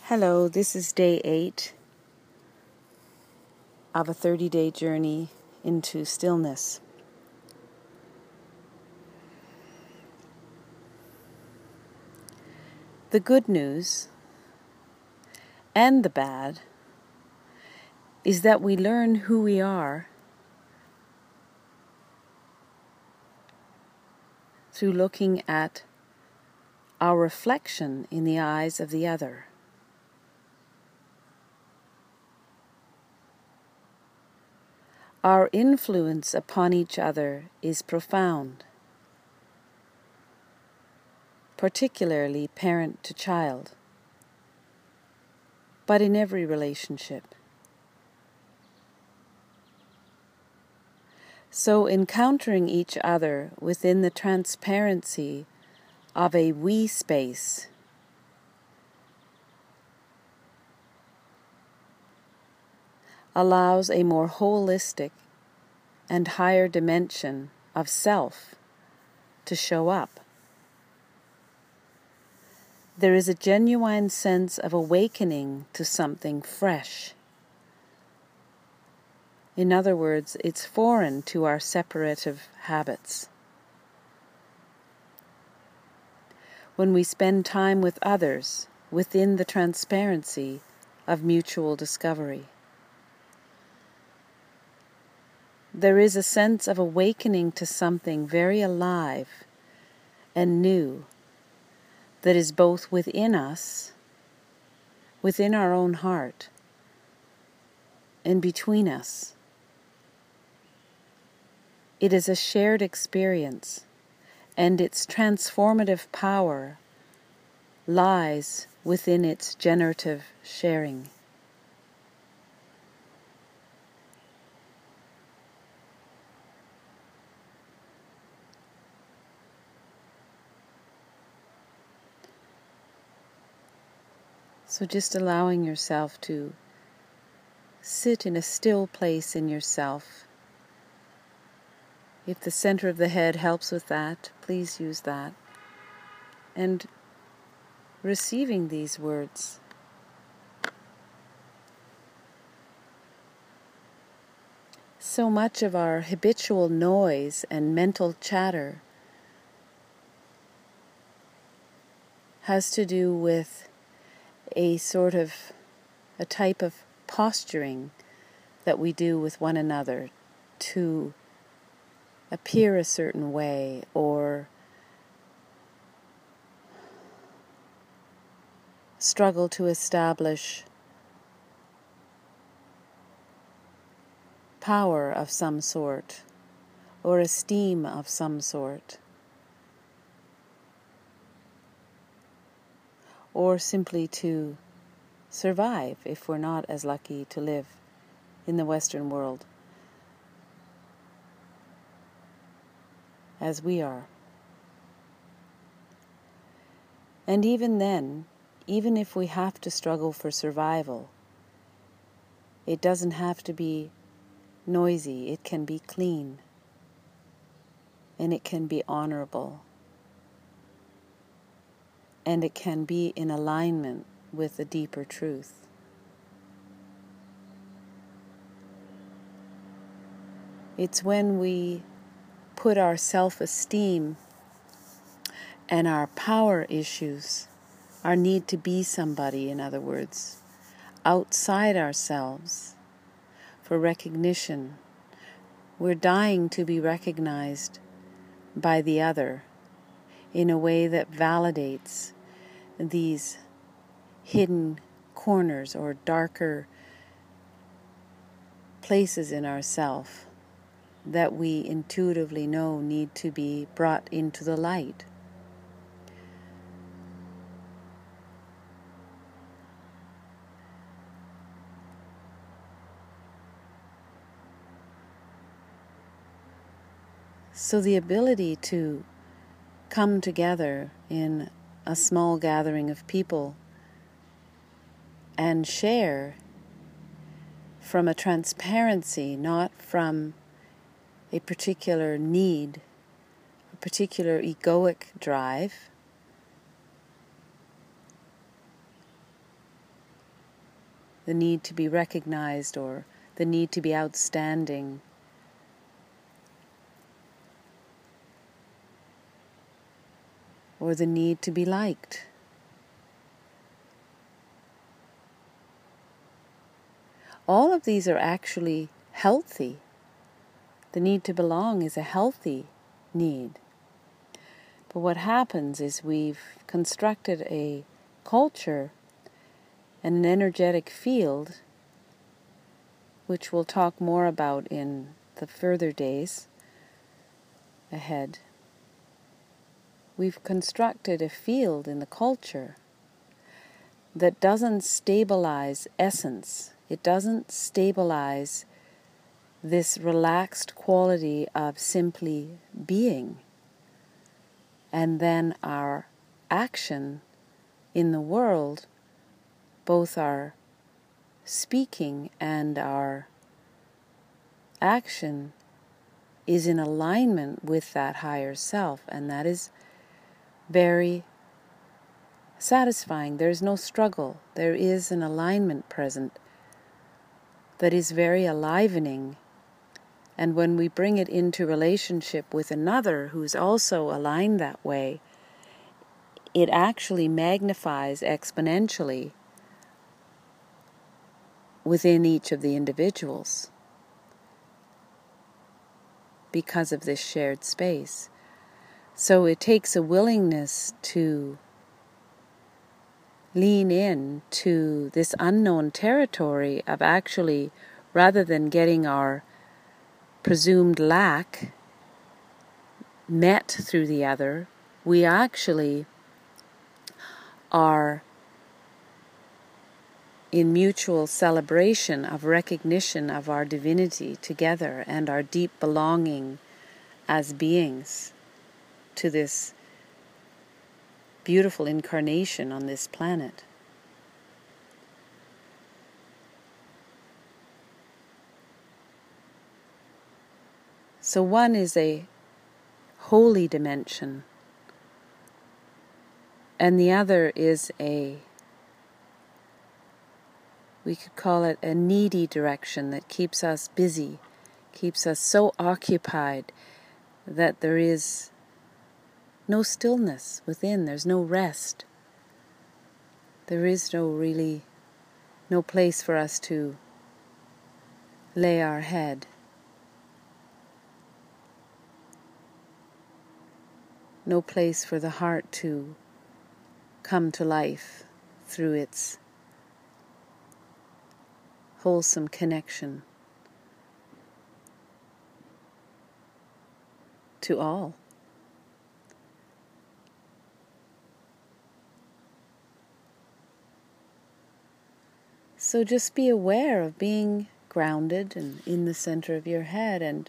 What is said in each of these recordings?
Hello, this is day 8 of a 30-day journey into stillness. The good news and the bad is that we learn who we are through looking at our reflection in the eyes of the other. Our influence upon each other is profound, particularly parent to child, but in every relationship. So encountering each other within the transparency of a we space allows a more holistic and higher dimension of self to show up. There is a genuine sense of awakening to something fresh. In other words, it's foreign to our separative habits. When we spend time with others within the transparency of mutual discovery, there is a sense of awakening to something very alive and new that is both within us, within our own heart, and between us. It is a shared experience, and its transformative power lies within its generative sharing. So just allowing yourself to sit in a still place in yourself. If the center of the head helps with that, please use that. And receiving these words. So much of our habitual noise and mental chatter has to do with a type of posturing that we do with one another to appear a certain way, or struggle to establish power of some sort, or esteem of some sort, or simply to survive if we're not as lucky to live in the Western world as we are. And even then, even if we have to struggle for survival, it doesn't have to be noisy. It can be clean, and it can be honorable, and it can be in alignment with a deeper truth. It's when we put our self-esteem and our power issues, our need to be somebody, in other words, outside ourselves for recognition. We're dying to be recognized by the other in a way that validates these hidden corners or darker places in ourself that we intuitively know need to be brought into the light. So the ability to come together in a small gathering of people and share from a transparency, not from a particular need, a particular egoic drive, the need to be recognized or the need to be outstanding. Or the need to be liked. All of these are actually healthy. The need to belong is a healthy need. But what happens is we've constructed a culture and an energetic field, which we'll talk more about in the further days ahead. We've constructed a field in the culture that doesn't stabilize essence. It doesn't stabilize this relaxed quality of simply being. And then our action in the world, both our speaking and our action, is in alignment with that higher self, and that is very satisfying. There is no struggle. There is an alignment present that is very alivening. And when we bring it into relationship with another who's also aligned that way, it actually magnifies exponentially within each of the individuals because of this shared space. So it takes a willingness to lean in to this unknown territory of actually, rather than getting our presumed lack met through the other, we actually are in mutual celebration of recognition of our divinity together and our deep belonging as beings to this beautiful incarnation on this planet. So one is a holy dimension, and the other is we could call it a needy direction that keeps us busy, keeps us so occupied that there is no stillness within, there's no rest. There is no place for us to lay our head. No place for the heart to come to life through its wholesome connection to all. So just be aware of being grounded and in the center of your head, and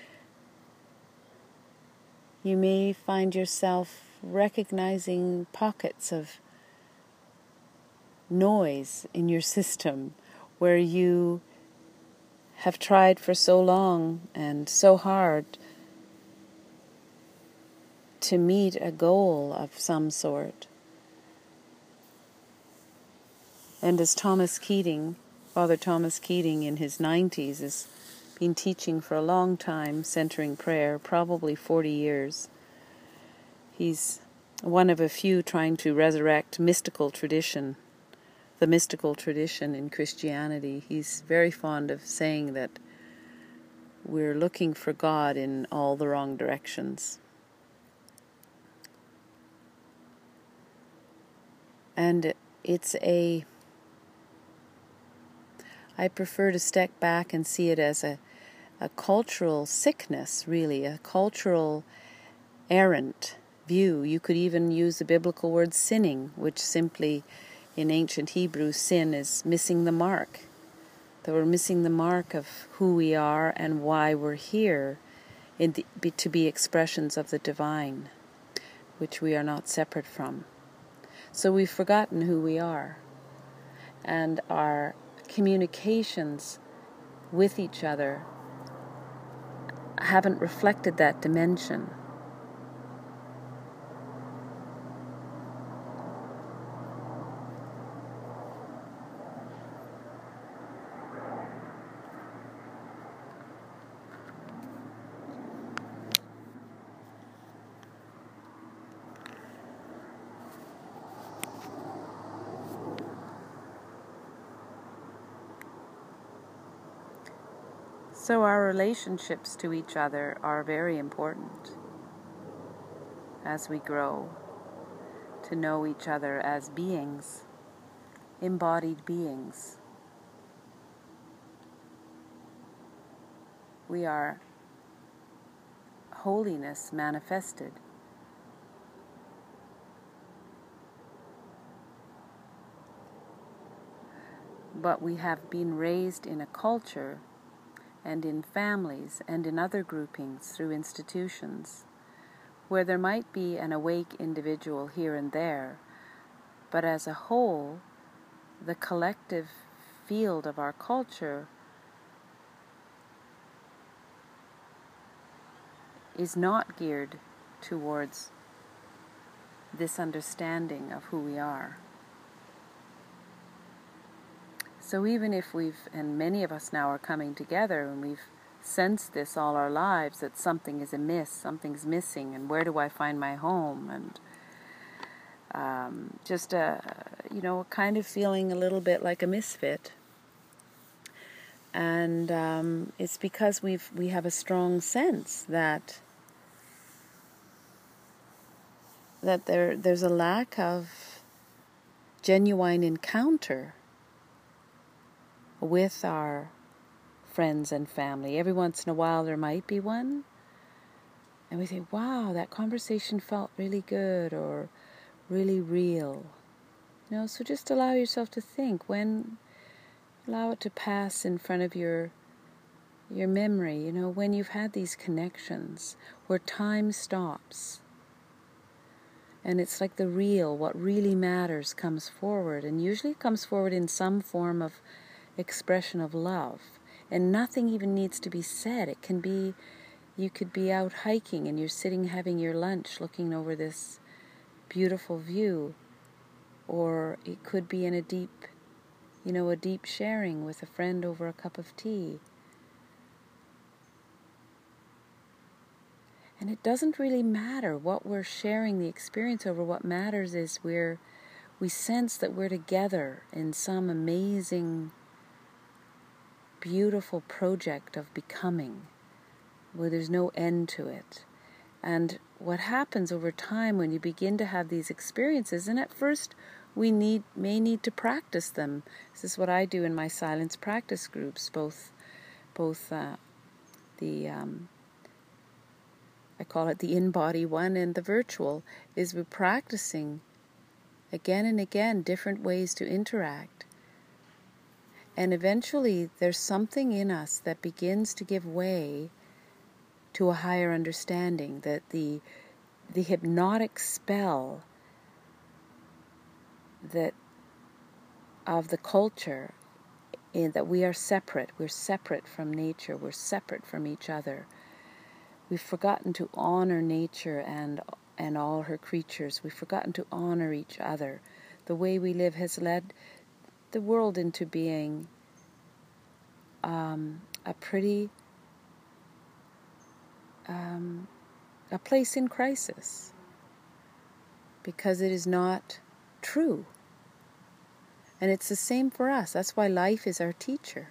you may find yourself recognizing pockets of noise in your system where you have tried for so long and so hard to meet a goal of some sort. And as Father Thomas Keating in his 90s has been teaching for a long time, centering prayer, probably 40 years. He's one of a few trying to resurrect the mystical tradition in Christianity. He's very fond of saying that we're looking for God in all the wrong directions. And I prefer to step back and see it as a cultural sickness, really, a cultural errant view. You could even use the biblical word sinning, which simply, in ancient Hebrew, sin is missing the mark. That we're missing the mark of who we are and why we're here to be expressions of the divine, which we are not separate from. So we've forgotten who we are, and our communications with each other haven't reflected that dimension. So our relationships to each other are very important as we grow to know each other as beings, embodied beings. We are holiness manifested. But we have been raised in a culture and in families and in other groupings through institutions where there might be an awake individual here and there, but as a whole, the collective field of our culture is not geared towards this understanding of who we are. So even if and many of us now are coming together and we've sensed this all our lives, that something is amiss, something's missing, and where do I find my home, and just kind of feeling a little bit like a misfit. And it's because we have a strong sense that there's a lack of genuine encounter with our friends and family. Every once in a while there might be one, and we think, wow, that conversation felt really good or really real. So just allow yourself to think, allow it to pass in front of your memory, when you've had these connections where time stops. And it's like the real, what really matters comes forward, and usually it comes forward in some form of expression of love. And nothing even needs to be said. It can be, you could be out hiking and you're sitting having your lunch looking over this beautiful view. Or it could be in a deep sharing with a friend over a cup of tea. And it doesn't really matter what we're sharing the experience over. What matters is we sense that we're together in some amazing, beautiful project of becoming, where there's no end to it. And what happens over time when you begin to have these experiences, and at first we may need to practice them. This is what I do in my silence practice groups, both I call it the in-body one and the virtual, is we're practicing again and again different ways to interact. And eventually there's something in us that begins to give way to a higher understanding, that the hypnotic spell that of the culture, in that we're separate from nature, we're separate from each other. We've forgotten to honor nature and all her creatures. We've forgotten to honor each other. The way we live has led the world into being a place in crisis, because it is not true. And it's the same for us. That's why life is our teacher.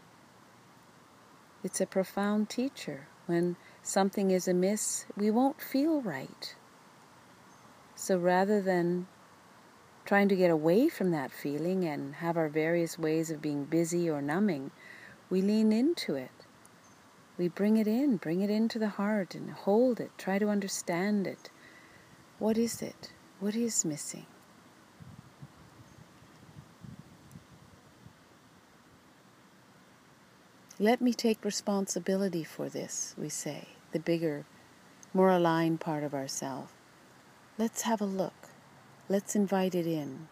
It's a profound teacher. When something is amiss, we won't feel right. So rather than trying to get away from that feeling and have our various ways of being busy or numbing, we lean into it. We bring it into the heart and hold it, try to understand it. What is it? What is missing? Let me take responsibility for this, we say, the bigger, more aligned part of ourselves. Let's have a look. Let's invite it in.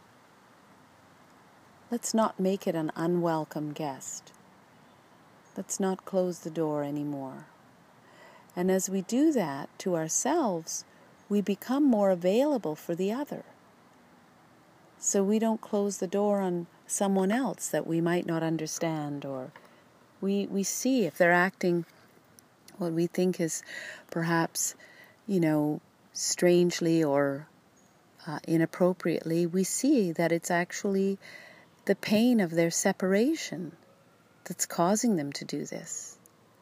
Let's not make it an unwelcome guest. Let's not close the door anymore. And as we do that to ourselves, we become more available for the other. So we don't close the door on someone else that we might not understand, or we see if they're acting what we think is perhaps, strangely or inappropriately. We see that it's actually the pain of their separation that's causing them to do this.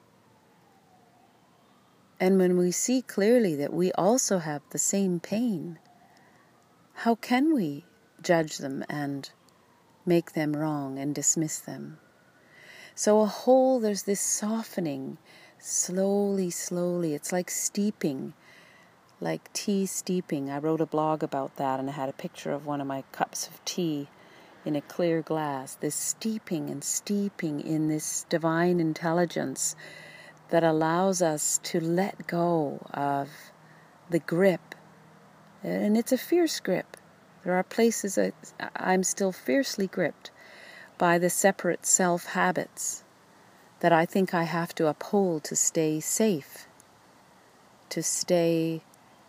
And when we see clearly that we also have the same pain, how can we judge them and make them wrong and dismiss them? So there's this softening, slowly, slowly. It's like steeping, like tea steeping. I wrote a blog about that, and I had a picture of one of my cups of tea in a clear glass. This steeping and steeping in this divine intelligence that allows us to let go of the grip. And it's a fierce grip. There are places that I'm still fiercely gripped by the separate self habits that I think I have to uphold to stay safe, to stay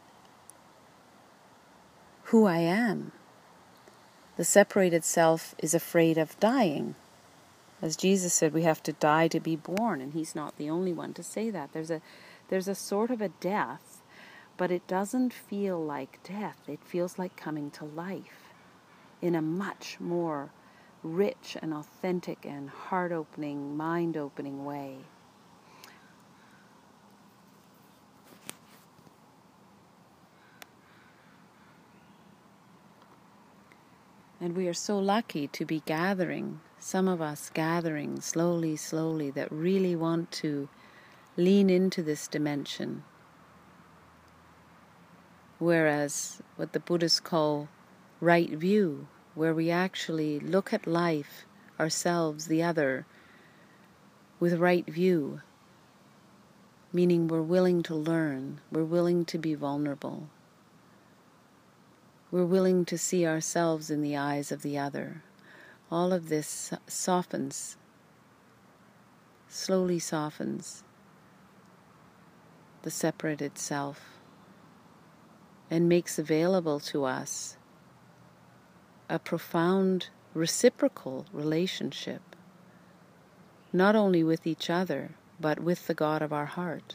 who I am. The separated self is afraid of dying. As Jesus said, we have to die to be born, and he's not the only one to say that. There's a sort of a death, but it doesn't feel like death. It feels like coming to life in a much more rich and authentic and heart-opening, mind-opening way. And we are so lucky to be gathering, some of us gathering slowly, slowly, that really want to lean into this dimension. Whereas what the Buddhists call right view, where we actually look at life, ourselves, the other, with right view, meaning we're willing to learn, we're willing to be vulnerable, we're willing to see ourselves in the eyes of the other. All of this softens, slowly softens the separated self and makes available to us a profound reciprocal relationship, not only with each other, but with the God of our heart.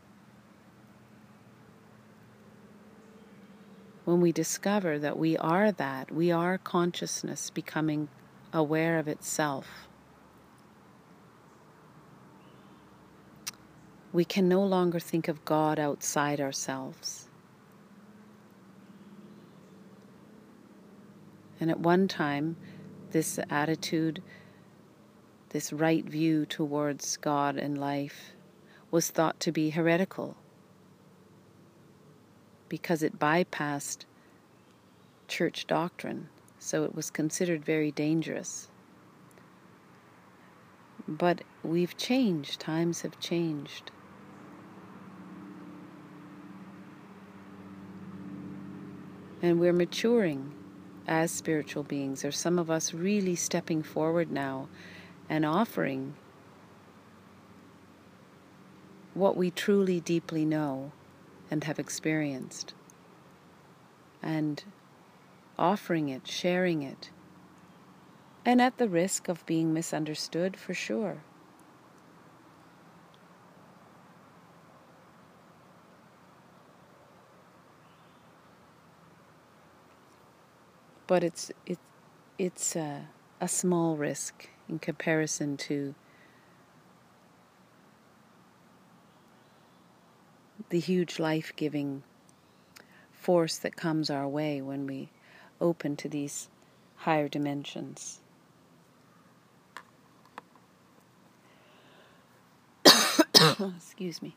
When we discover that we are that, we are consciousness becoming aware of itself, we can no longer think of God outside ourselves. And at one time, this attitude, this right view towards God and life, was thought to be heretical because it bypassed church doctrine, so it was considered very dangerous. But we've changed, times have changed. And we're maturing as spiritual beings. There's some of us really stepping forward now and offering what we truly deeply know and have experienced, and offering it, sharing it, and at the risk of being misunderstood, for sure. But it's a small risk in comparison to the huge life-giving force that comes our way when we open to these higher dimensions. Excuse me.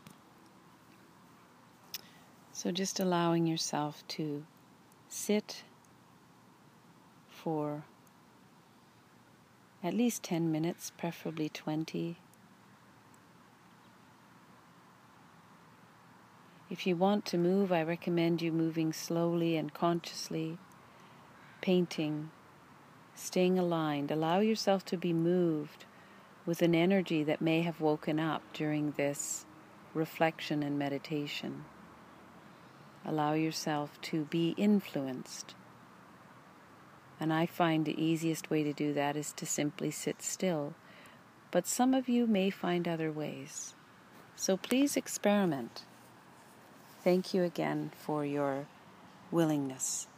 So just allowing yourself to sit for at least 10 minutes, preferably 20. If you want to move, I recommend you moving slowly and consciously, painting, staying aligned. Allow yourself to be moved with an energy that may have woken up during this reflection and meditation. Allow yourself to be influenced. And I find the easiest way to do that is to simply sit still. But some of you may find other ways. So please experiment. Thank you again for your willingness.